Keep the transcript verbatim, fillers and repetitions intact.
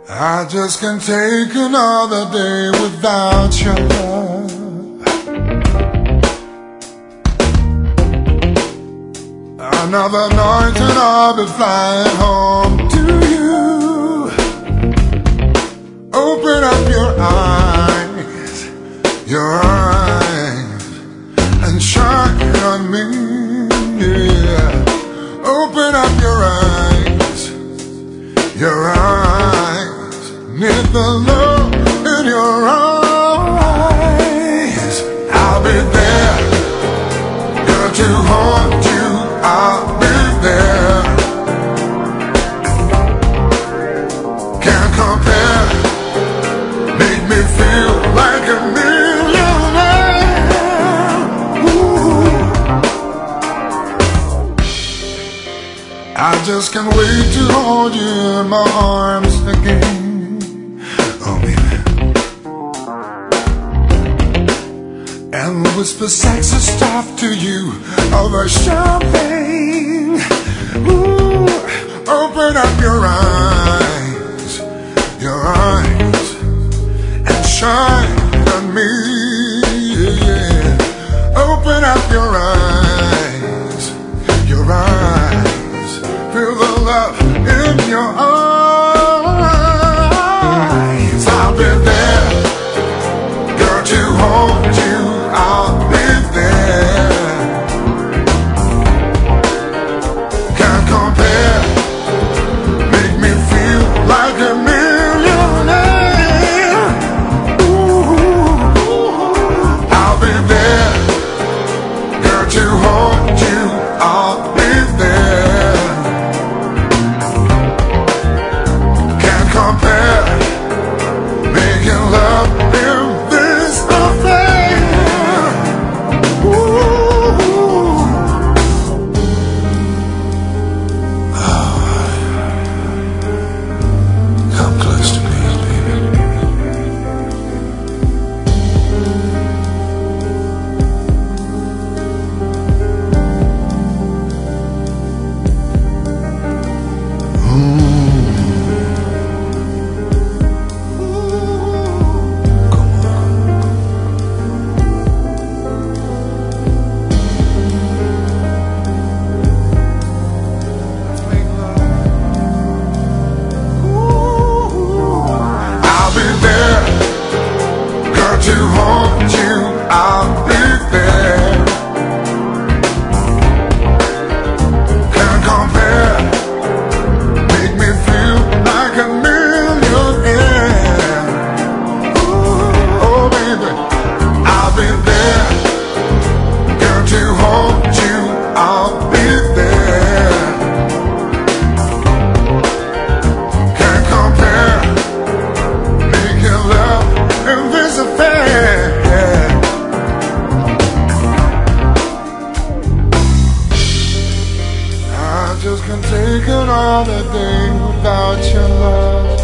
I just can't take another day without your love. Another night and I'll be flying home to you. Open up your eyes, your eyes, and shine on me, yeah. Open up your eyes, your eyes, need the love in your eyes. I'll be there, girl, to hold you. I'll be there. Can't compare. Make me feel like a millionaire. Ooh. I just can't wait to hold you in my arms again. Oh, baby. And whisper sexy stuff to you over champagne. Ooh, open up your eyes, your eyes, and shine on me, yeah. Open up your eyes, your eyes, feel the love in your eyes. I'll be there, girl, to hold you. I'll be there. Can't compare. Make me feel like a millionaire. Ooh, I'll be there. Girl, to hold you, I'll be there. Can't compare. Making love in this affair. To hold you, I'll be there. Can't compare. Make me feel like a millionaire. Ooh, oh baby, I'll be there. Girl, to hold you, I'll be there. Can't compare. Making love in this affair. I just can't take another day without your love.